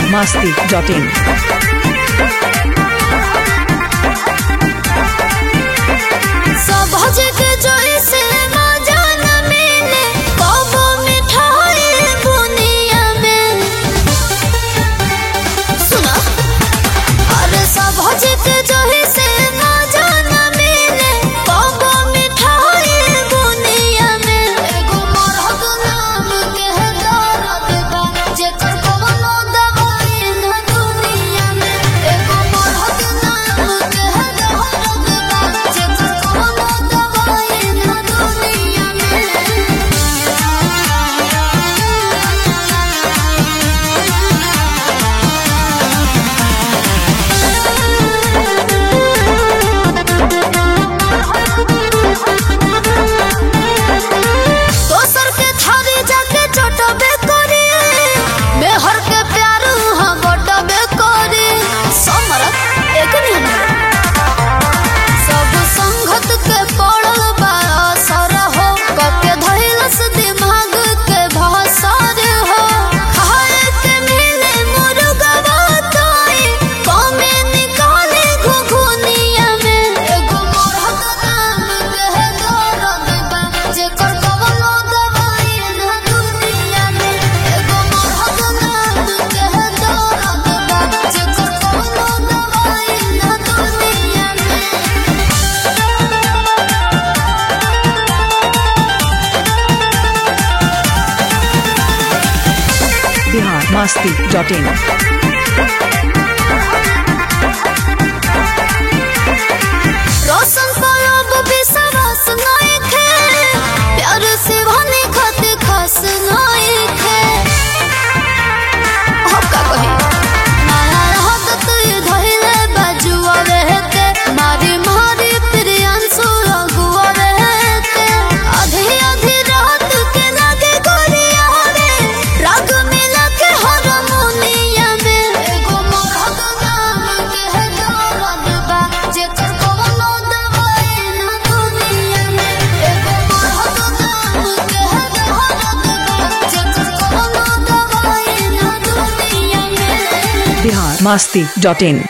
biharmasti.in biharmasti.in रोशन परब विश्वास नहीं खे प्यार से भने खत खस नहीं खे हम का कही माया रहत धइले बाजुआ रहते मारी मारी प्रियांशु रघुआ रहते आधी आधी रात के लगे गोरिया रे राग मिला के हारमोनिया में एगो मरद नाम के है दर्द बा जेकर biharmasti.in